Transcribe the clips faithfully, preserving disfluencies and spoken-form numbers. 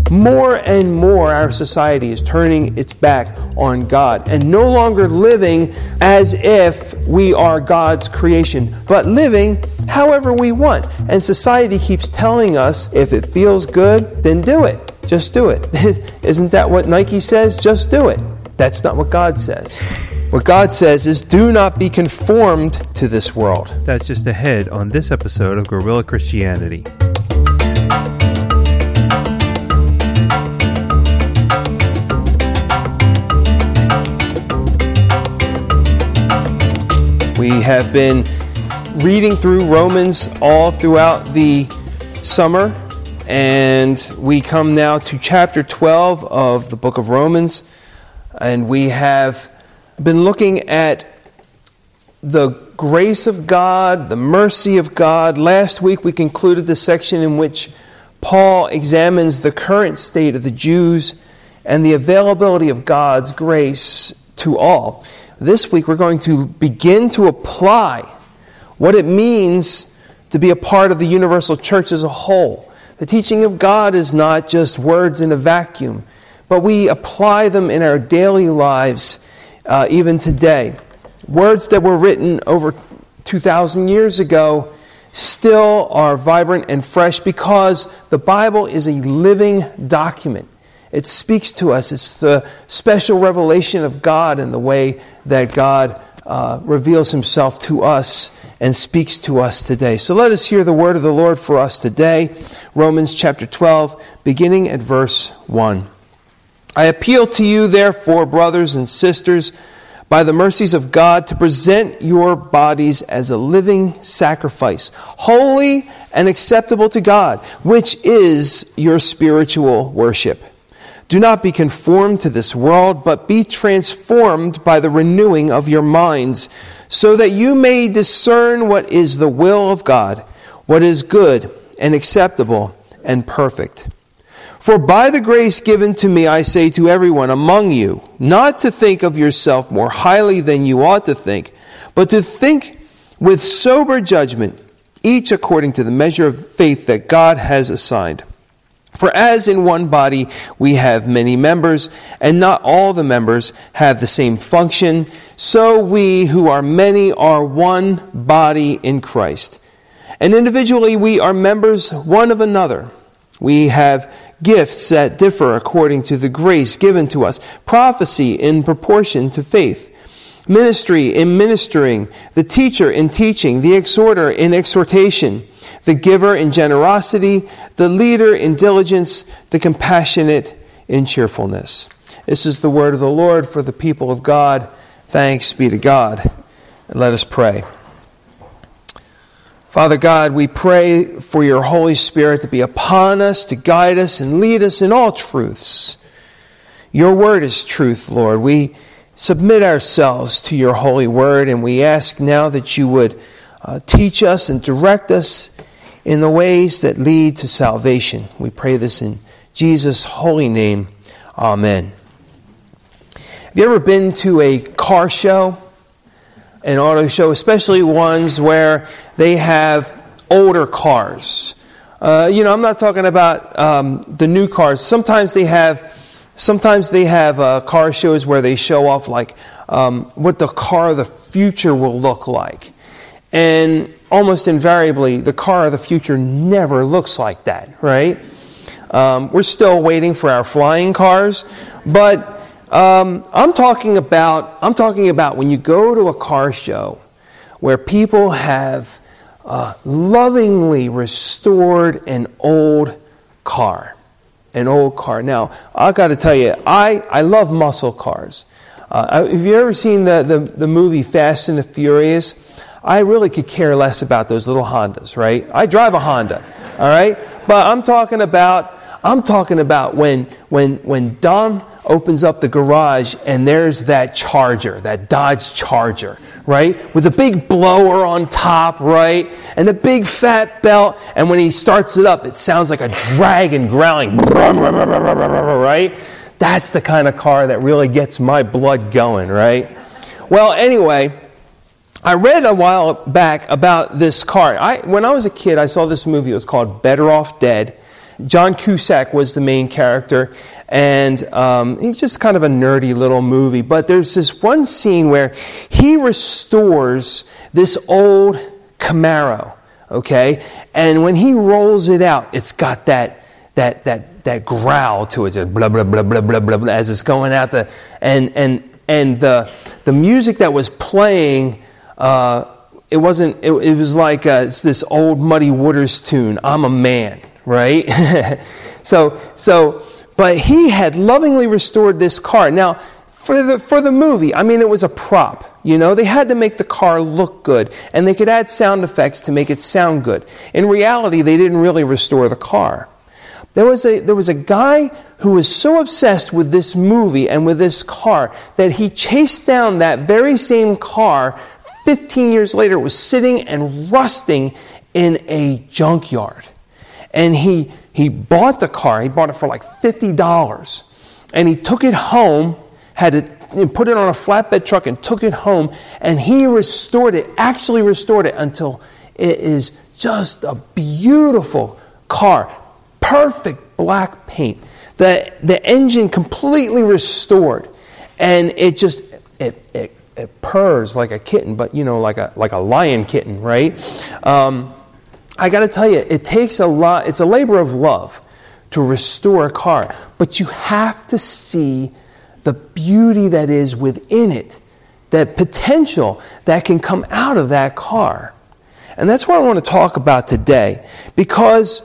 more and more our society is turning its back on God and no longer living as if we are God's creation, but living however we want. And society keeps telling us, if it feels good, then do it. Just do it. Isn't that what Nike says? Just do it. That's not what God says. What God says is, do not be conformed to this world. That's just ahead on this episode of Guerrilla Christianity. We have been reading through Romans all throughout the summer, and we come now to chapter twelve of the book of Romans, and we have been looking at the grace of God, the mercy of God. Last week we concluded the section in which Paul examines the current state of the Jews and the availability of God's grace to all. This week we're going to begin to apply what it means to be a part of the universal church as a whole. The teaching of God is not just words in a vacuum, but we apply them in our daily lives uh, even today. Words that were written over two thousand years ago still are vibrant and fresh because the Bible is a living document. It speaks to us. It's the special revelation of God and the way that God uh, reveals himself to us and speaks to us today. So let us hear the word of the Lord for us today. Romans chapter twelve, beginning at verse one. I appeal to you, therefore, brothers and sisters, by the mercies of God, to present your bodies as a living sacrifice, holy and acceptable to God, which is your spiritual worship. Do not be conformed to this world, but be transformed by the renewing of your minds, so that you may discern what is the will of God, what is good and acceptable and perfect. For by the grace given to me, I say to everyone among you, not to think of yourself more highly than you ought to think, but to think with sober judgment, each according to the measure of faith that God has assigned. For as in one body we have many members, and not all the members have the same function, so we who are many are one body in Christ. And individually we are members one of another. We have gifts that differ according to the grace given to us. Prophecy in proportion to faith. Ministry in ministering. The teacher in teaching. The exhorter in exhortation. The giver in generosity. The leader in diligence. The compassionate in cheerfulness. This is the word of the Lord for the people of God. Thanks be to God. And let us pray. Father God, we pray for your Holy Spirit to be upon us, to guide us and lead us in all truths. Your word is truth, Lord. We submit ourselves to your holy word, and we ask now that you would uh, teach us and direct us in the ways that lead to salvation. We pray this in Jesus' holy name. Amen. Have you ever been to a car show? An auto show, especially ones where they have older cars. Uh, you know, I'm not talking about um, the new cars. Sometimes they have, sometimes they have uh, car shows where they show off like um, what the car of the future will look like, and almost invariably, the car of the future never looks like that, right? Um, we're still waiting for our flying cars, but. Um, I'm talking about I'm talking about when you go to a car show where people have uh, lovingly restored an old car, an old car. Now, I got to tell you, I, I love muscle cars. Uh, have you ever seen the, the the movie Fast and the Furious? I really could care less about those little Hondas, right? I drive a Honda, all right, but I'm talking about I'm talking about when when when Dom opens up the garage and there's that Charger, that Dodge Charger, right? With a big blower on top, right? And a big fat belt. And when he starts it up, it sounds like a dragon growling, right? That's the kind of car that really gets my blood going, right? Well, anyway, I read a while back about this car. I, when I was a kid, I saw this movie. It was called Better Off Dead. John Cusack was the main character, and um, it's just kind of a nerdy little movie. But there's this one scene where he restores this old Camaro, okay? And when he rolls it out, it's got that that that that growl to it, just blah blah blah blah blah blah blah, as it's going out the and and and the the music that was playing. Uh, It wasn't. It, it was like uh, it's this old Muddy Waters tune. I'm a man, right? so, so, but he had lovingly restored this car. Now, for the for the movie, I mean, it was a prop. You know, they had to make the car look good, and they could add sound effects to make it sound good. In reality, they didn't really restore the car. There was a there was a guy who was so obsessed with this movie and with this car that he chased down that very same car. Fifteen years later, it was sitting and rusting in a junkyard. And he he bought the car. He bought it for like fifty dollars. And he took it home, had it, put it on a flatbed truck and took it home. And he restored it, actually restored it until it is just a beautiful car. Perfect black paint. The, the engine completely restored. And it just, it, it It purrs like a kitten, but you know, like a like a lion kitten, right? Um, I got to tell you, it takes a lot. It's a labor of love to restore a car, but you have to see the beauty that is within it, that potential that can come out of that car, and that's what I want to talk about today. Because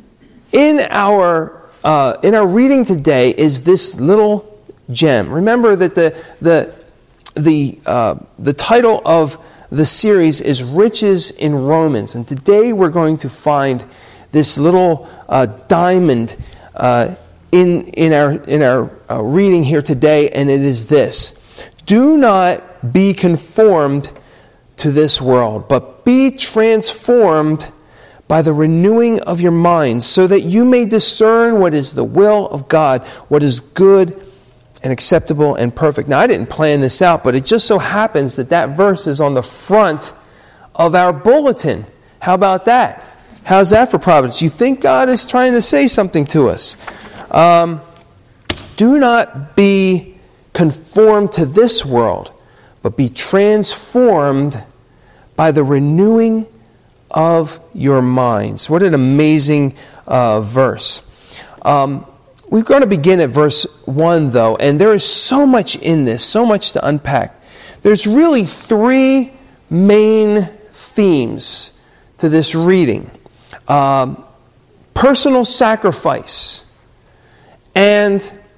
in our uh, in our reading today is this little gem. Remember that the the The uh, the title of the series is Riches in Romans. And today we're going to find this little uh, diamond uh, in in our in our uh, reading here today, and it is this: do not be conformed to this world, but be transformed by the renewing of your minds, so that you may discern what is the will of God, what is good and acceptable and perfect. Now, I didn't plan this out, but it just so happens that that verse is on the front of our bulletin. How about that? How's that for providence? You think God is trying to say something to us. Um, do not be conformed to this world, but be transformed by the renewing of your minds. What an amazing uh, verse. Um, We're going to begin at verse one, though, and there is so much in this, so much to unpack. There's really three main themes to this reading. Um, personal sacrifice and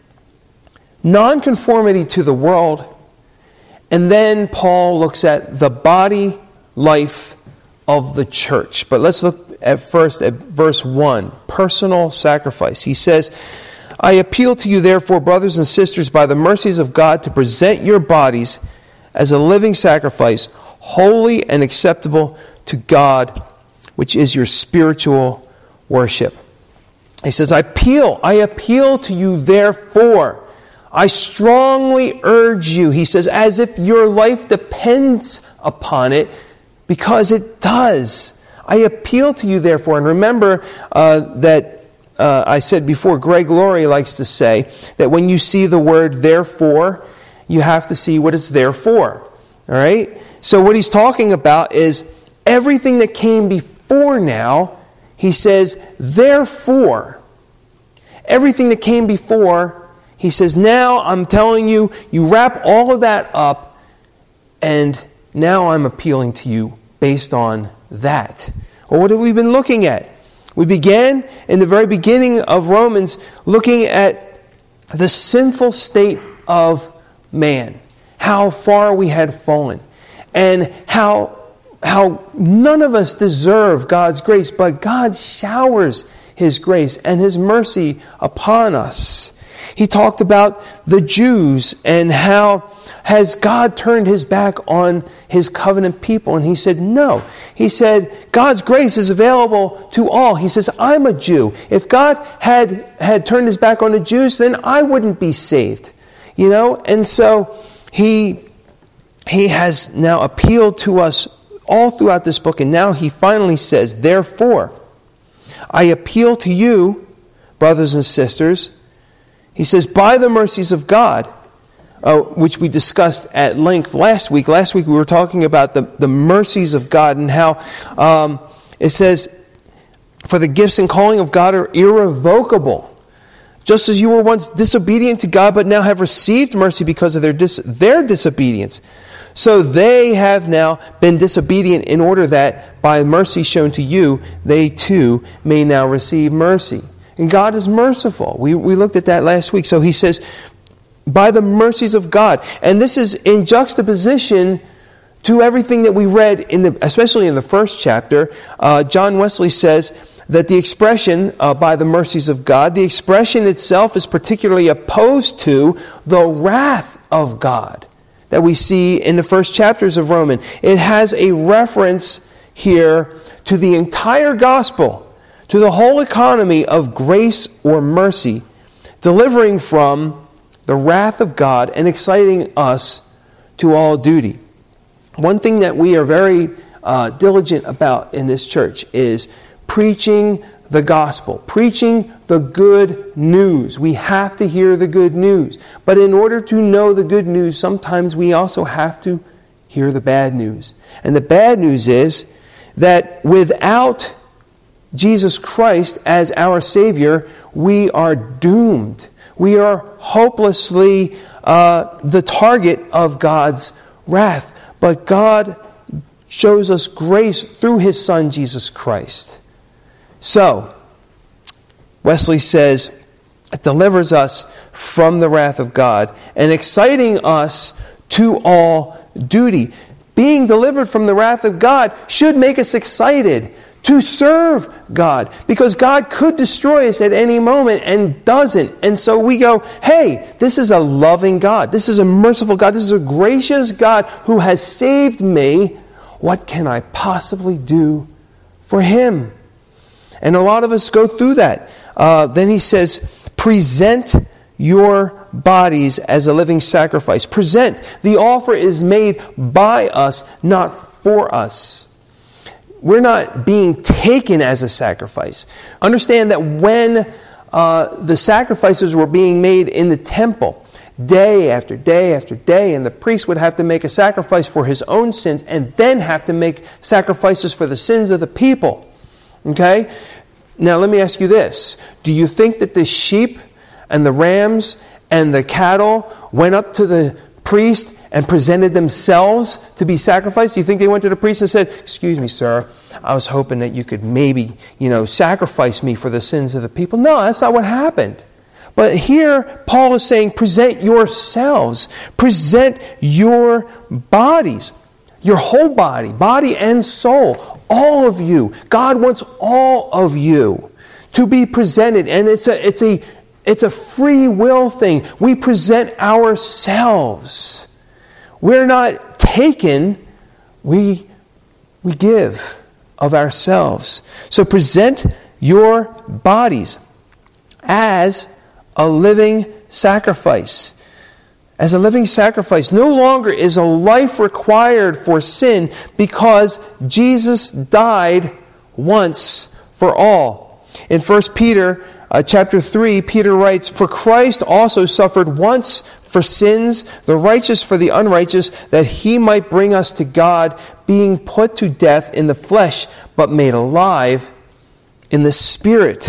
nonconformity to the world. And then Paul looks at the body life of the church. But let's look at first at verse one, personal sacrifice. He says, I appeal to you, therefore, brothers and sisters, by the mercies of God, to present your bodies as a living sacrifice, holy and acceptable to God, which is your spiritual worship. He says, I appeal, I appeal to you, therefore. I strongly urge you, he says, as if your life depends upon it, because it does. I appeal to you, therefore. And remember uh, that Uh, I said before, Greg Laurie likes to say that when you see the word therefore, you have to see what it's there for. All right? So what he's talking about is everything that came before now, he says, therefore. Everything that came before, he says, now I'm telling you, you wrap all of that up, and now I'm appealing to you based on that. Well, what have we been looking at? We began in the very beginning of Romans looking at the sinful state of man, how far we had fallen, and how, how none of us deserve God's grace, but God showers His grace and His mercy upon us. He talked about the Jews and how has God turned His back on His covenant people. And He said, no. He said, God's grace is available to all. He says, I'm a Jew. If God had, had turned His back on the Jews, then I wouldn't be saved. You know? And so He, he has now appealed to us all throughout this book. And now He finally says, therefore, I appeal to you, brothers and sisters, he says, by the mercies of God, uh, which we discussed at length last week. Last week we were talking about the, the mercies of God and how um, it says, for the gifts and calling of God are irrevocable. Just as you were once disobedient to God, but now have received mercy because of their dis- their disobedience. So they have now been disobedient in order that by mercy shown to you, they too may now receive mercy. And God is merciful. We, we looked at that last week. So he says, by the mercies of God. And this is in juxtaposition to everything that we read, in the, especially in the first chapter. Uh, John Wesley says that the expression, uh, by the mercies of God, the expression itself is particularly opposed to the wrath of God that we see in the first chapters of Romans. It has a reference here to the entire gospel, to the whole economy of grace or mercy, delivering from the wrath of God and exciting us to all duty. One thing that we are very uh, diligent about in this church is preaching the gospel, preaching the good news. We have to hear the good news. But in order to know the good news, sometimes we also have to hear the bad news. And the bad news is that without Jesus Christ as our Savior, we are doomed. We are hopelessly uh, the target of God's wrath. But God shows us grace through His Son, Jesus Christ. So, Wesley says, it delivers us from the wrath of God and exciting us to all duty. Being delivered from the wrath of God should make us excited to serve God, because God could destroy us at any moment and doesn't. And so we go, hey, this is a loving God. This is a merciful God. This is a gracious God who has saved me. What can I possibly do for Him? And a lot of us go through that. Uh, then he says, present your bodies as a living sacrifice. Present. The offer is made by us, not for us. We're not being taken as a sacrifice. Understand that when uh, the sacrifices were being made in the temple, day after day after day, and the priest would have to make a sacrifice for his own sins and then have to make sacrifices for the sins of the people. Okay? Now let me ask you this. Do you think that the sheep and the rams and the cattle went up to the priest and presented themselves to be sacrificed? Do you think they went to the priest and said, excuse me, sir, I was hoping that you could maybe, you know, sacrifice me for the sins of the people? No, that's not what happened. But here, Paul is saying, present yourselves. Present your bodies. Your whole body, body and soul. All of you. God wants all of you to be presented. And it's a, it's a, it's a free will thing. We present ourselves. We're not taken, we, we give of ourselves. So present your bodies as a living sacrifice. As a living sacrifice. No longer is a life required for sin because Jesus died once for all. In First Peter uh, chapter three, Peter writes, for Christ also suffered once for sins, the righteous for the unrighteous, that He might bring us to God, being put to death in the flesh, but made alive in the Spirit.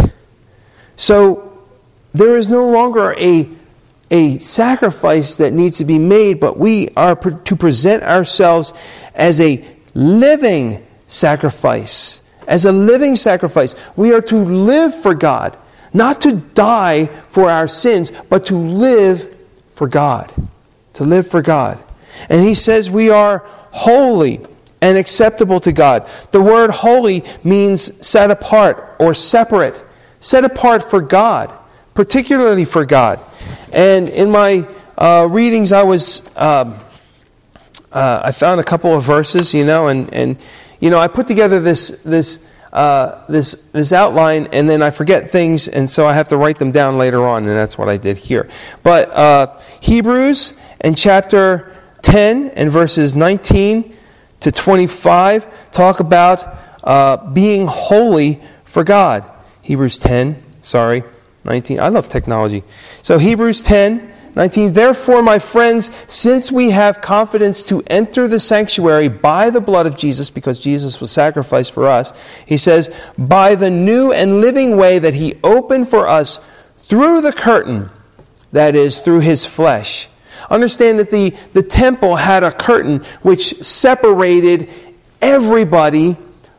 So there is no longer a, a sacrifice that needs to be made, but we are to present ourselves as a living sacrifice. As a living sacrifice. We are to live for God. Not to die for our sins, but to live for God. To live for God. And he says we are holy and acceptable to God. The word holy means set apart or separate. Set apart for God. Particularly for God. And in my uh, readings, I was... Uh, uh, I found a couple of verses, you know, and... and You know, I put together this this uh, this this outline, and then I forget things, and so I have to write them down later on, and that's what I did here. But uh, Hebrews and chapter ten and verses nineteen to twenty-five talk about uh, being holy for God. Hebrews ten, sorry, nineteen. I love technology. So Hebrews ten, nineteen. Therefore, my friends, since we have confidence to enter the sanctuary by the blood of Jesus, because Jesus was sacrificed for us, he says, by the new and living way that he opened for us through the curtain, that is, through his flesh. Understand that the, the temple had a curtain which separated everybody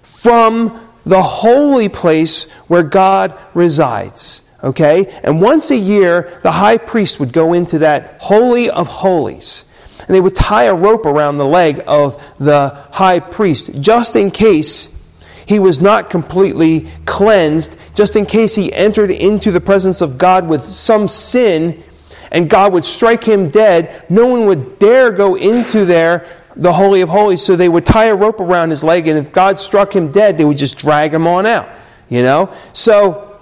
from the holy place where God resides. Okay? And once a year, the high priest would go into that Holy of Holies. And they would tie a rope around the leg of the high priest, just in case he was not completely cleansed, just in case he entered into the presence of God with some sin, and God would strike him dead. No one would dare go into there, the Holy of Holies, so they would tie a rope around his leg, and if God struck him dead, they would just drag him on out. You know? So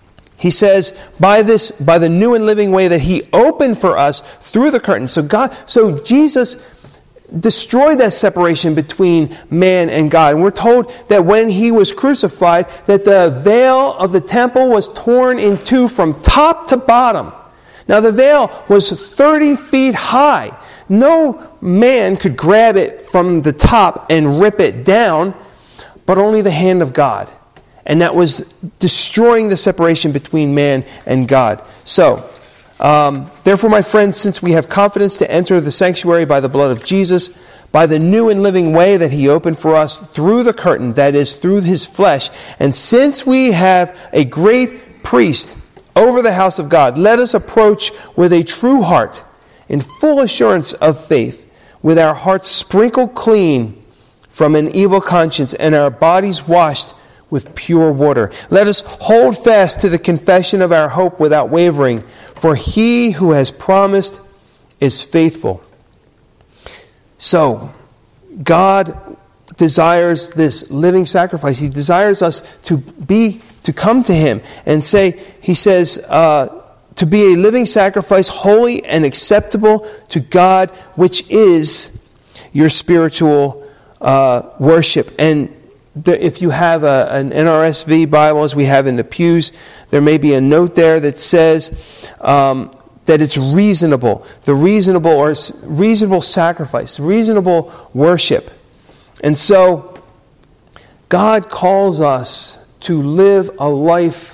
he says, by this, by the new and living way that he opened for us through the curtain. So God, so Jesus destroyed that separation between man and God. And we're told that when he was crucified, that the veil of the temple was torn in two from top to bottom. Now the veil was thirty feet high. No man could grab it from the top and rip it down, but only the hand of God. And that was destroying the separation between man and God. So, um, therefore, my friends, since we have confidence to enter the sanctuary by the blood of Jesus, by the new and living way that he opened for us through the curtain, that is, through his flesh, and since we have a great priest over the house of God, let us approach with a true heart, in full assurance of faith, with our hearts sprinkled clean from an evil conscience and our bodies washed with pure water. Let us hold fast to the confession of our hope without wavering, for he who has promised is faithful. So, God desires this living sacrifice. He desires us to be, to come to him and say, he says, uh, to be a living sacrifice, holy and acceptable to God, which is your spiritual uh, worship. And if you have a, an N R S V Bible, as we have in the pews, there may be a note there that says um, that it's reasonable, the reasonable or reasonable sacrifice, reasonable worship. And so, God calls us to live a life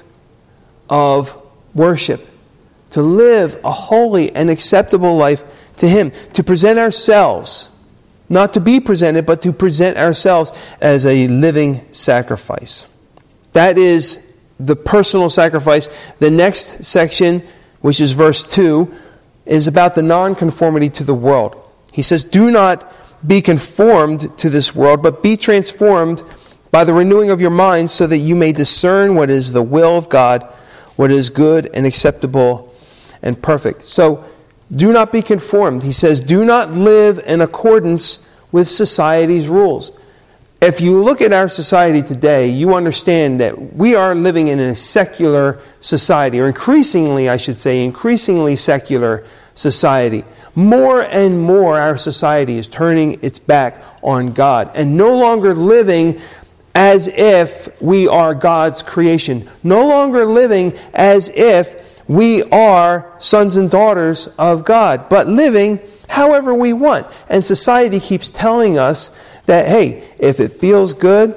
of worship, to live a holy and acceptable life to him, to present ourselves, not to be presented, but to present ourselves as a living sacrifice. That is the personal sacrifice. The next section, which is verse two, is about the non-conformity to the world. He says, do not be conformed to this world, but be transformed by the renewing of your minds, so that you may discern what is the will of God, what is good and acceptable and perfect. So, do not be conformed. He says, do not live in accordance with society's rules. If you look at our society today, you understand that we are living in a secular society, or increasingly, I should say, increasingly secular society. More and more our society is turning its back on God and no longer living as if we are God's creation. No longer living as if we are sons and daughters of God, but living however we want. And society keeps telling us that, hey, if it feels good,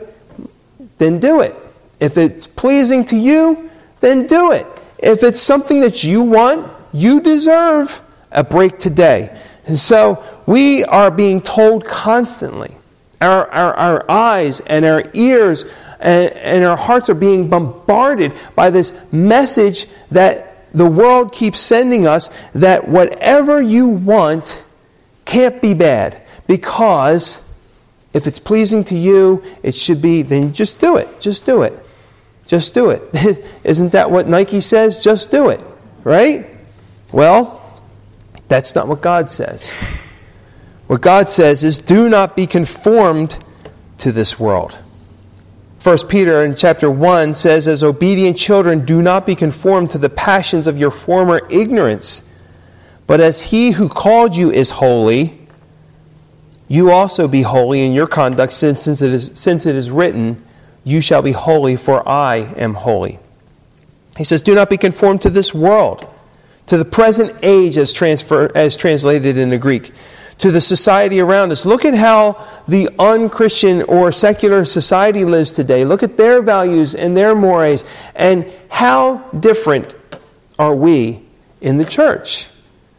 then do it. If it's pleasing to you, then do it. If it's something that you want, you deserve a break today. And so we are being told constantly. Our, our, our eyes and our ears and, and our hearts are being bombarded by this message that the world keeps sending us, that whatever you want can't be bad, because if it's pleasing to you, it should be, then just do it. Just do it. Just do it. Isn't that what Nike says? Just do it. Right? Well, that's not what God says. What God says is, do not be conformed to this world. First Peter in chapter one says, as obedient children, do not be conformed to the passions of your former ignorance, but as he who called you is holy, you also be holy in your conduct, since, since, it is, since it is written, you shall be holy, for I am holy. He says, do not be conformed to this world, to the present age as, transfer, as translated in the Greek, to the society around us. Look at how the unchristian or secular society lives today. Look at their values and their mores, and how different are we in the church?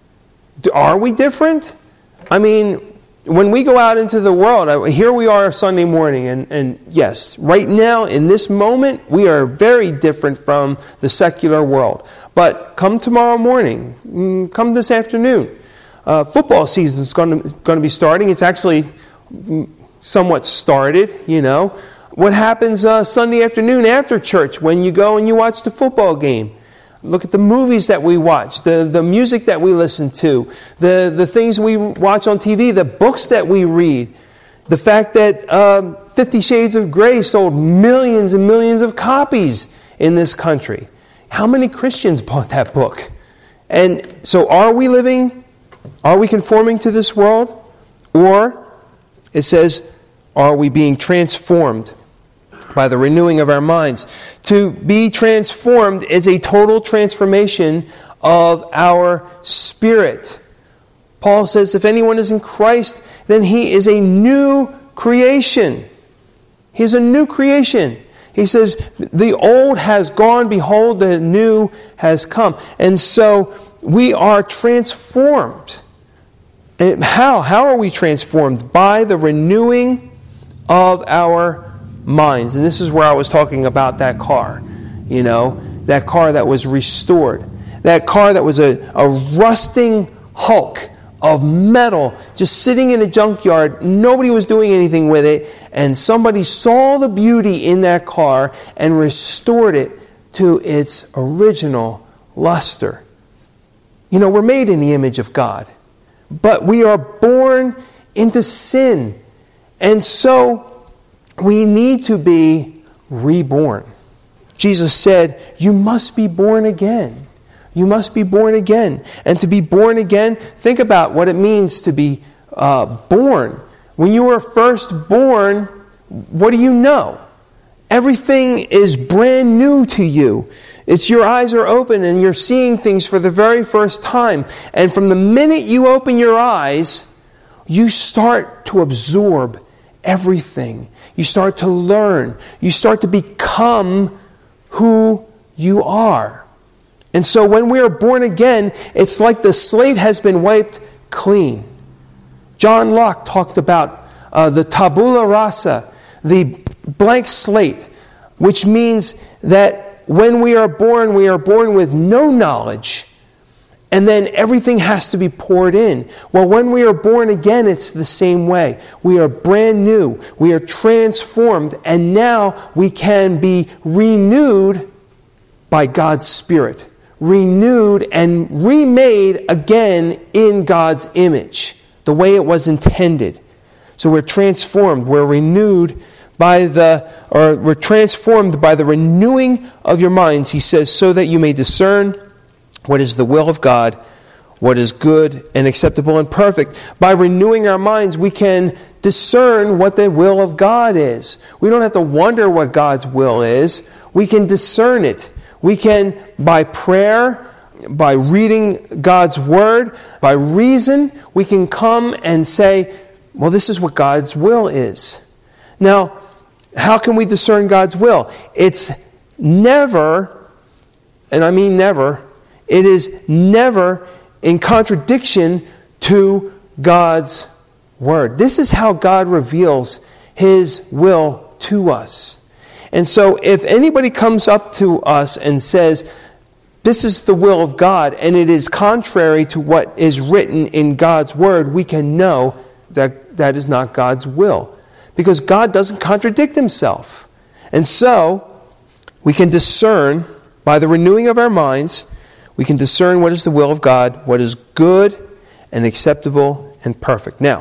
Are we different? I mean, when we go out into the world, here we are Sunday morning, and, and yes, right now, in this moment, we are very different from the secular world. But come tomorrow morning, come this afternoon, uh, football season is going to, going to be starting. It's actually somewhat started, you know. What happens uh, Sunday afternoon after church when you go and you watch the football game? Look at the movies that we watch, the, the music that we listen to, the, the things we watch on T V, the books that we read. The fact that um, Fifty Shades of Grey sold millions and millions of copies in this country. How many Christians bought that book? And so are we living, are we conforming to this world? Or, it says, are we being transformed by the renewing of our minds? To be transformed is a total transformation of our spirit. Paul says, if anyone is in Christ, then he is a new creation. He is a new creation. He says, the old has gone, behold, the new has come. And so we are transformed. And how? How are we transformed? By the renewing of our minds. And this is where I was talking about that car. You know, that car that was restored. That car that was a, a rusting hulk of metal just sitting in a junkyard. Nobody was doing anything with it. And somebody saw the beauty in that car and restored it to its original luster. You know, we're made in the image of God. But we are born into sin. And so we need to be reborn. Jesus said, you must be born again. You must be born again. And to be born again, think about what it means to be uh, born. When you were first born, what do you know? Everything is brand new to you. It's your eyes are open and you're seeing things for the very first time. And from the minute you open your eyes, you start to absorb everything. You start to learn. You start to become who you are. And so when we are born again, it's like the slate has been wiped clean. John Locke talked about uh, the tabula rasa, the blank slate, which means that when we are born, we are born with no knowledge. And then everything has to be poured in. Well, when we are born again, it's the same way. We are brand new. We are transformed. And now we can be renewed by God's Spirit. Renewed and remade again in God's image, the way it was intended. So we're transformed. We're renewed by the, or we're transformed by the renewing of your minds, he says, so that you may discern what is the will of God, what is good and acceptable and perfect. By renewing our minds, we can discern what the will of God is. We don't have to wonder what God's will is. We can discern it. We can, by prayer, by reading God's Word, by reason, we can come and say, well, this is what God's will is. Now, how can we discern God's will? It's never, and I mean never, it is never in contradiction to God's Word. This is how God reveals His will to us. And so if anybody comes up to us and says, this is the will of God, and it is contrary to what is written in God's Word, we can know that that is not God's will. Because God doesn't contradict Himself. And so, we can discern, by the renewing of our minds, we can discern what is the will of God, what is good and acceptable and perfect. Now,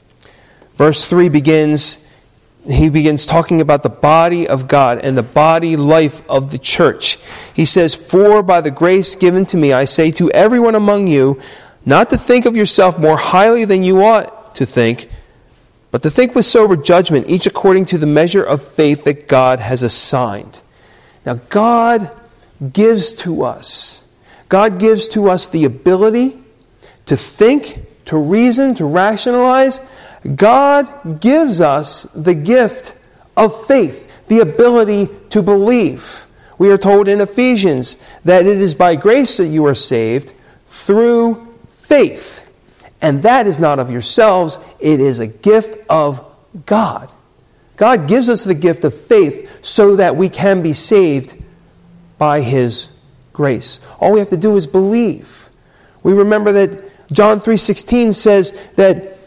verse three begins, he begins talking about the body of God and the body life of the church. He says, for by the grace given to me, I say to everyone among you, not to think of yourself more highly than you ought to think, but to think with sober judgment, each according to the measure of faith that God has assigned. Now, God gives to us. God gives to us the ability to think, to reason, to rationalize. God gives us the gift of faith, the ability to believe. We are told in Ephesians that it is by grace that you are saved through faith. And that is not of yourselves, it is a gift of God. God gives us the gift of faith so that we can be saved by His grace. All we have to do is believe. We remember that John three sixteen says that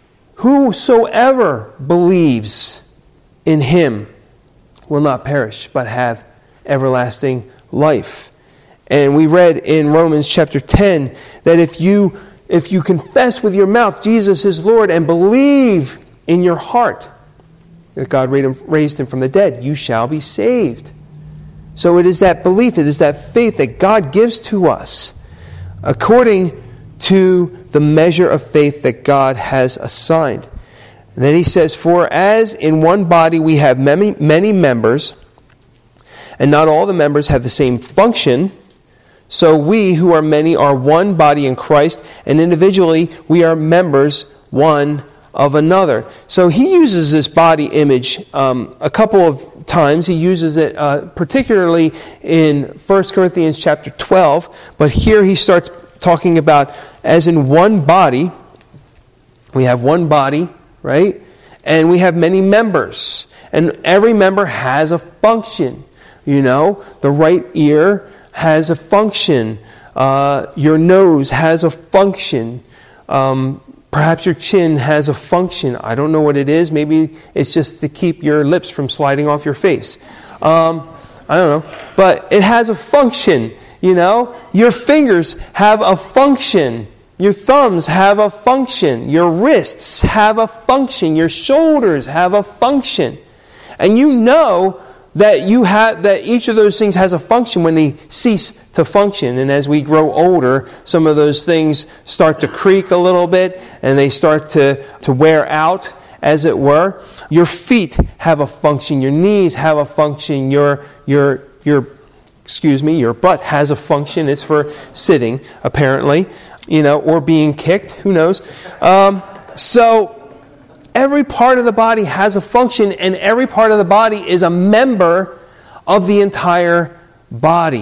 whosoever believes in Him will not perish, but have everlasting life. And we read in Romans chapter ten that if you if you confess with your mouth Jesus is Lord and believe in your heart that God raised Him from the dead, you shall be saved. So it is that belief, it is that faith that God gives to us according to the measure of faith that God has assigned. And then he says, for as in one body we have many, many members, and not all the members have the same function, so we who are many are one body in Christ, and individually we are members one of another. So he uses this body image um, a couple of times. He uses it uh, particularly in First Corinthians chapter twelve, but here he starts talking about as in one body, we have one body, right? And we have many members, and every member has a function. You know, the right ear has a function. Uh, your nose has a function. Um, perhaps your chin has a function. I don't know what it is. Maybe it's just to keep your lips from sliding off your face. Um, I don't know. But it has a function, you know. Your fingers have a function. Your thumbs have a function. Your wrists have a function. Your shoulders have a function. And you know that you have that each of those things has a function when they cease to function. And as we grow older, some of those things start to creak a little bit and they start to, to wear out, as it were. Your feet have a function. Your knees have a function. Your your your excuse me, your butt has a function. It's for sitting, apparently, you know, or being kicked. Who knows? Um, so every part of the body has a function, and every part of the body is a member of the entire body.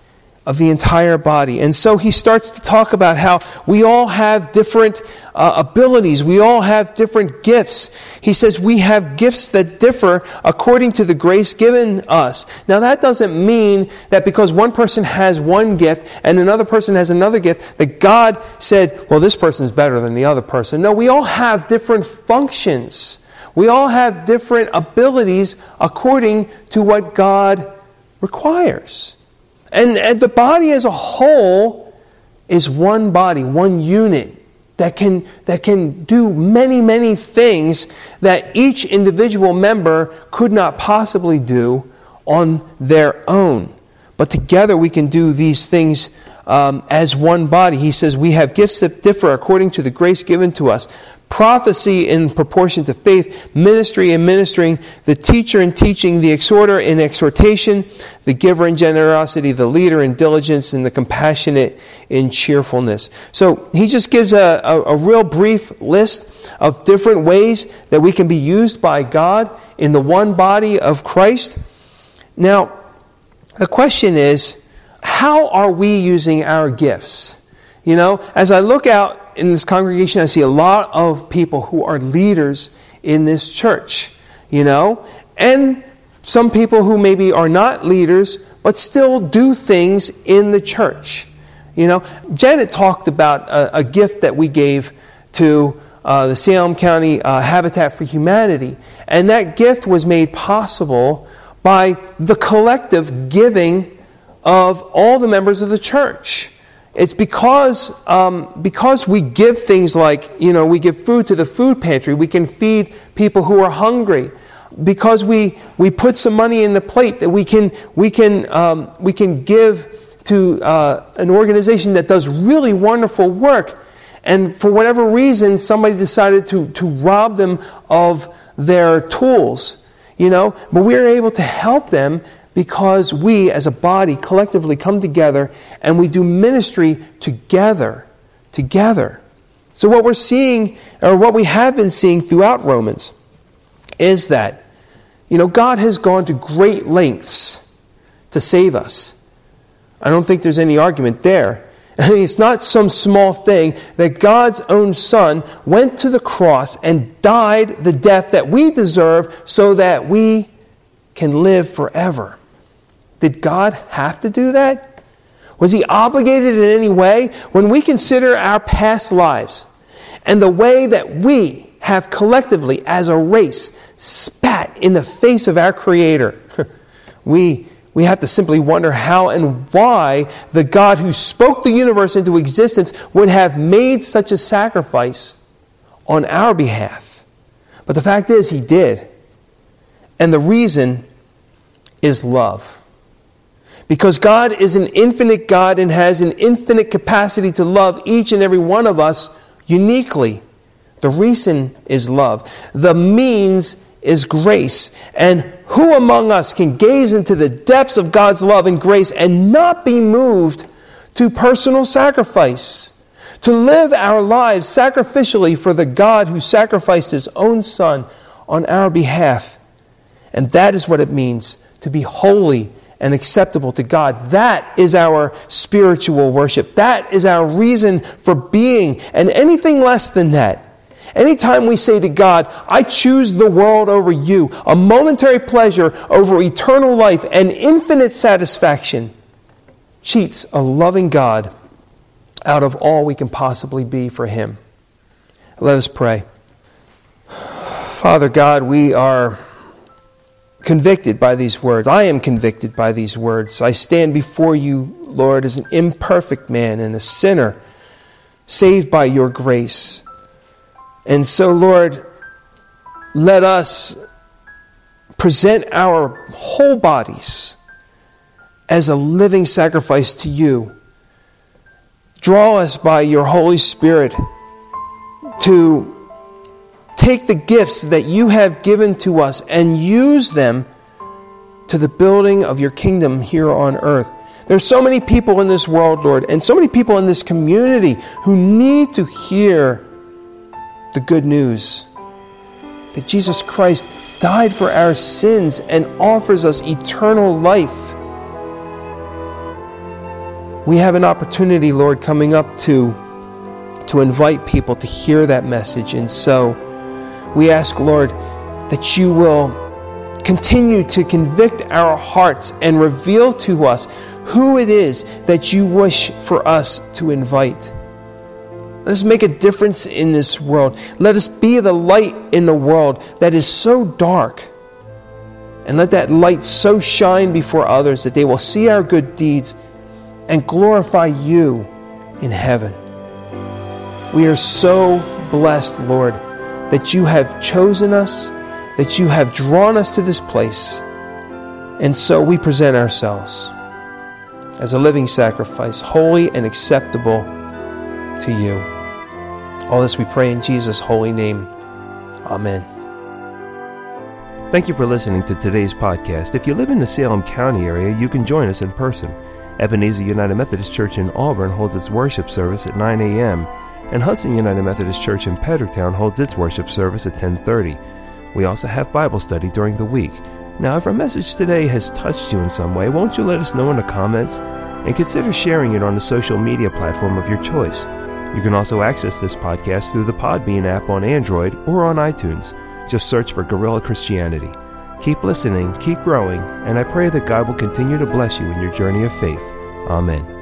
Of the entire body. And so he starts to talk about how we all have different uh, abilities. We all have different gifts. He says we have gifts that differ according to the grace given us. Now that doesn't mean that because one person has one gift and another person has another gift, that God said, well, this person's better than the other person. No, we all have different functions. We all have different abilities according to what God requires. And, and the body as a whole is one body, one unit that can that can do many, many things that each individual member could not possibly do on their own. But together we can do these things um, as one body. He says we have gifts that differ according to the grace given to us. Prophecy in proportion to faith, ministry in ministering, the teacher in teaching, the exhorter in exhortation, the giver in generosity, the leader in diligence, and the compassionate in cheerfulness. So he just gives a, a, a real brief list of different ways that we can be used by God in the one body of Christ. Now, the question is, how are we using our gifts? You know, as I look out in this congregation, I see a lot of people who are leaders in this church, you know, and some people who maybe are not leaders, but still do things in the church. You know, Janet talked about a, a gift that we gave to uh, the Salem County uh, Habitat for Humanity, and that gift was made possible by the collective giving of all the members of the church. It's because um, because we give things like, you know, we give food to the food pantry. We can feed people who are hungry. Because we we put some money in the plate that we can we can um, we can give to uh, an organization that does really wonderful work. And for whatever reason, somebody decided to to rob them of their tools, you know. But we are able to help them because we as a body collectively come together and we do ministry together. Together. So what we're seeing, or what we have been seeing throughout Romans, is that, you know, God has gone to great lengths to save us. I don't think there's any argument there. I mean, it's not some small thing that God's own Son went to the cross and died the death that we deserve so that we can live forever. Did God have to do that? Was he obligated in any way? When we consider our past lives and the way that we have collectively as a race spat in the face of our Creator, we We have to simply wonder how and why the God who spoke the universe into existence would have made such a sacrifice on our behalf. But the fact is, he did. And the reason is love. Because God is an infinite God and has an infinite capacity to love each and every one of us uniquely. The reason is love. The means is grace. And who among us can gaze into the depths of God's love and grace and not be moved to personal sacrifice? To live our lives sacrificially for the God who sacrificed his own Son on our behalf. And that is what it means to be holy and acceptable to God. That is our spiritual worship. That is our reason for being. And anything less than that, anytime we say to God, I choose the world over you, a momentary pleasure over eternal life and infinite satisfaction, cheats a loving God out of all we can possibly be for him. Let us pray. Father God, we are convicted by these words. I am convicted by these words. I stand before you, Lord, as an imperfect man and a sinner, saved by your grace. And so, Lord, let us present our whole bodies as a living sacrifice to you. Draw us by your Holy Spirit to take the gifts that you have given to us and use them to the building of your kingdom here on earth. There's so many people in this world, Lord, and so many people in this community who need to hear the good news that Jesus Christ died for our sins and offers us eternal life. We have an opportunity, Lord, coming up to, to invite people to hear that message. And so we ask, Lord, that you will continue to convict our hearts and reveal to us who it is that you wish for us to invite. Let us make a difference in this world. Let us be the light in the world that is so dark. And let that light so shine before others that they will see our good deeds and glorify you in heaven. We are so blessed, Lord, that you have chosen us, that you have drawn us to this place. And so we present ourselves as a living sacrifice, holy and acceptable to you. All this we pray in Jesus' holy name. Amen. Thank you for listening to today's podcast. If you live in the Salem County area, you can join us in person. Ebenezer United Methodist Church in Auburn holds its worship service at nine a.m., and Hudson United Methodist Church in Pedricktown holds its worship service at ten thirty. We also have Bible study during the week. Now, if our message today has touched you in some way, won't you let us know in the comments and consider sharing it on the social media platform of your choice. You can also access this podcast through the Podbean app on Android or on iTunes. Just search for Guerrilla Christianity. Keep listening, keep growing, and I pray that God will continue to bless you in your journey of faith. Amen.